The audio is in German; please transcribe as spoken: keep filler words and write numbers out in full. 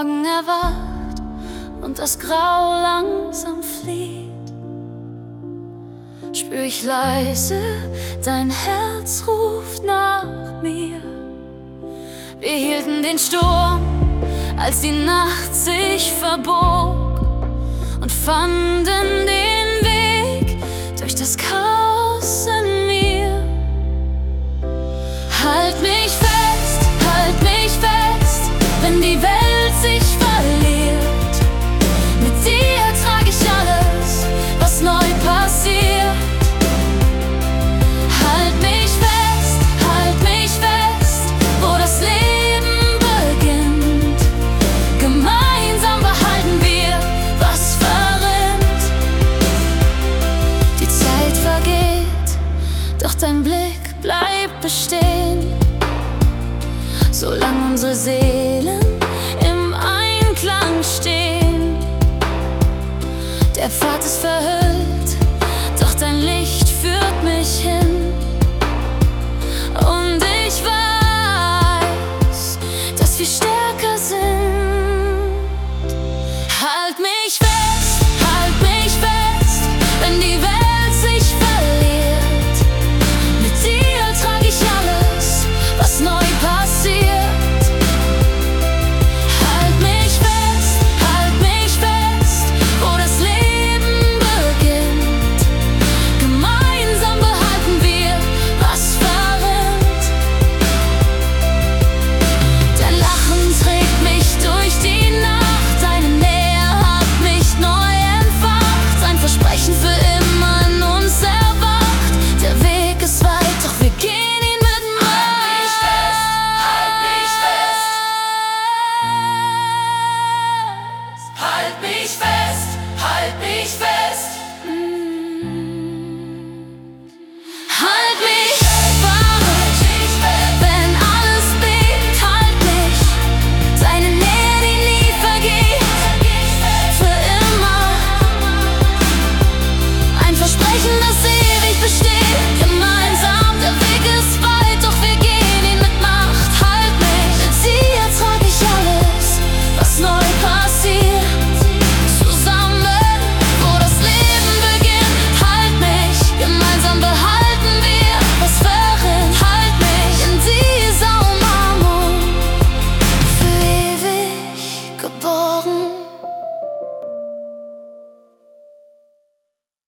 Morgen erwacht und das Grau langsam flieht, spür ich leise, dein Herz ruft nach mir. Wir hielten den Sturm, als die Nacht sich verbog, und fanden den Weg durch das Chaos in mir. Halt mich fest, halt mich fest, wenn die Welt sich verliert. Mit dir trage ich alles, was neu passiert. Halt mich fest, halt mich fest, wo das Leben beginnt. Gemeinsam behalten wir, was verrinnt. Die Zeit vergeht, doch dein Blick bleibt bestehen, solange unsere Seelen im Einklang stehen. Der Pfad ist ver